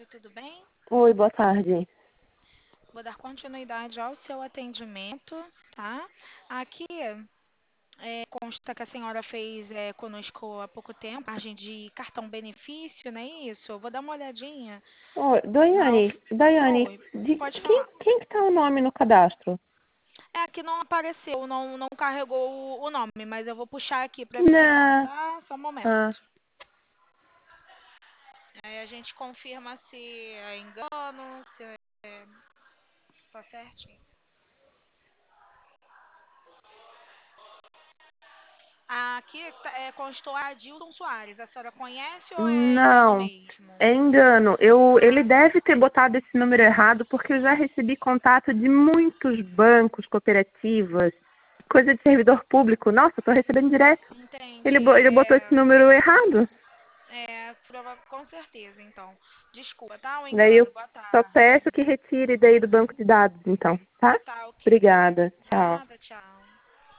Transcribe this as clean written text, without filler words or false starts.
tarde, tudo bem? Oi, boa tarde. Vou dar continuidade ao seu atendimento, tá? Aqui consta que a senhora fez conosco há pouco tempo, margem de cartão benefício, não é isso? Eu vou dar uma olhadinha. Oi, Na Daiane, of... Daiane, Oi, de pode quem, falar. quem que tá o nome no cadastro? É que não apareceu, não carregou o nome, mas eu vou puxar aqui para verificar, Não. tá? Só um momento. Ah, Aí a gente confirma se é engano, se tá certinho. Aqui constou a Adilson Soares. A senhora conhece ou é engano não, mesmo? é engano. Ele Ah, deve ter botado esse número errado porque eu já recebi contato de muitos bancos, cooperativas, coisa de servidor público. Nossa, eu tô recebendo direto. entendi. Ele botou esse número errado. Com certeza, então. Desculpa, tá? O Daí eu engano. Boa só tarde. peço que retire daí do banco de dados, então, tá? Tá, ok. Obrigada. Tchau. Nada, tchau.